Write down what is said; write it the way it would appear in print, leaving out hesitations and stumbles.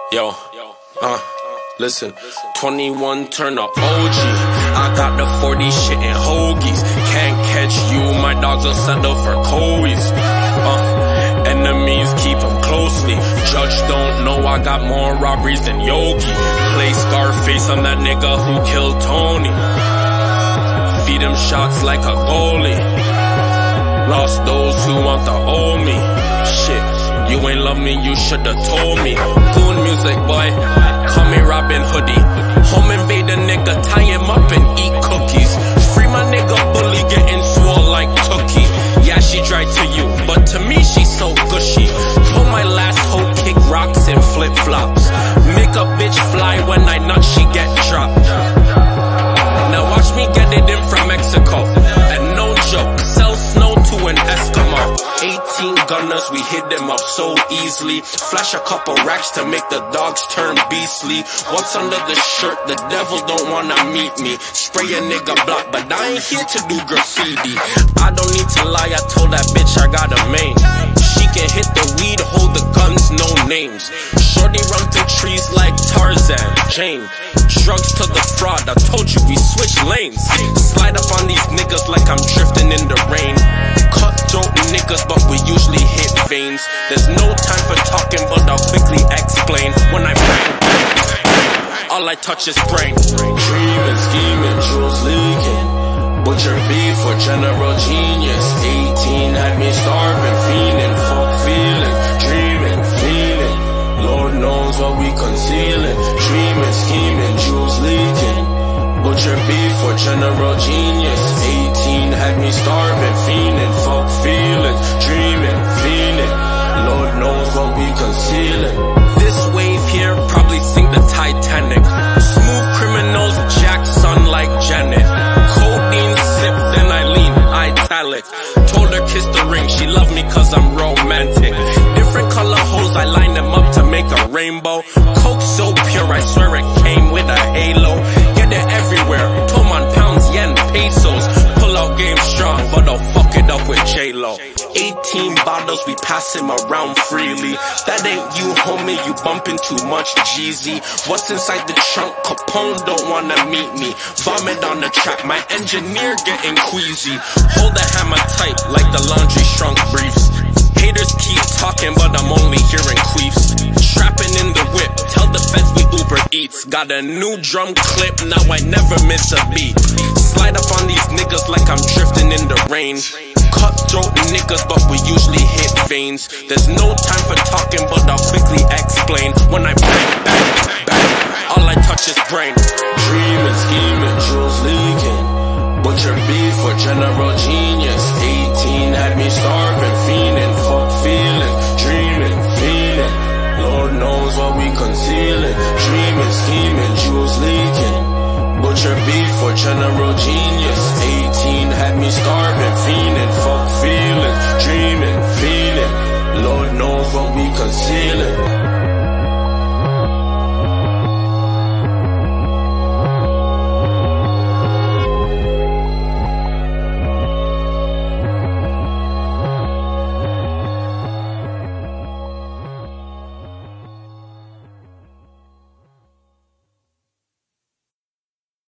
Yo, listen, 21 turn to OG. I got the 40 shit in hoagies. Can't catch you, my dogs will settle for Coeys. Enemies keep them closely. Judge don't know I got more robberies than Yogi. Play Scarface, I'm that nigga who killed Tony. Feed him shots like a goalie. Lost those who want to owe me. Shit, you ain't love me, you shoulda told me. Goon music, boy, call me Robin Hoodie. Home invade a nigga, tie him up and eat cookies. Free my nigga bully, getting swole like Tookie. Yeah, she dry to you, but to me she's so gushy. Told my last hoe kick rocks and flip-flops. Make a bitch fly when I nut, she get dropped. Now watch me get it in from Mexico. And no joke, sell snow to an Eskimo. 18 gunners, we hit them up so easily. Flash a couple racks to make the dogs turn beastly. What's under the shirt? The devil don't wanna meet me. Spray a nigga block, but I ain't here to do graffiti. I don't need to lie, I told that bitch I got a main. She can hit the weed, hold the guns, no names. Shorty run through trees like Tarzan, Jane. Drugs to the fraud, I told you we switch lanes. Slide up on these niggas like I'm drifting in the rain. Cutthroat niggas, but we usually hit veins. There's no time for talking, but I'll quickly explain. When I bang, all I touch is brain. Dreaming, scheming, jewels leaking. Butcher beef for general genius. 18 had me starving, fiending, fuck feeling. Dreaming, feeling. Lord knows what we concealing. Dreaming, scheming, jewels leaking. Butcher beef for general genius. 18 had me starving, fiending, fuck feeling. Dreaming, feeling. Lord knows what we concealing. This wave here probably sink the Titanic. Smooth criminals, Jackson like Janet. Codeine sip, then I lean, italic. Told her kiss the ring, she loved me cause I'm romantic. Different color hoes, I line them up to make a rainbow. Coke so pure, I swear it came with a halo. Get it everywhere, Toman pounds, yen, pesos. Pull out game strong, but I'll fuck it up with J-Lo. 18 bottles, we pass him around freely. That ain't you, homie, you bumping too much Jeezy. What's inside the trunk? Capone don't wanna meet me. Vomit on the track, my engineer getting queasy. Hold the hammer tight like the laundry shrunk briefs. Haters keep talking, but I'm only hearing queefs. Trapping in the whip, tell the feds we Uber Eats. Got a new drum clip, now I never miss a beat. Slide up on these niggas like I'm drifting in the rain. Cutthroat niggas, but we usually hit veins. There's no time for talking, but I'll quickly explain. When I bang, bang, bang, all I touch is brain. Dreaming, scheming, jewels leaking. Butcher beef for general genius. 18 had me starving, fiending, fuck feeling. Dreaming, feeling. Lord knows what we concealing. Dreaming, scheming, jewels leaking. Butcher beef for general genius. 18 had me starving, fiending.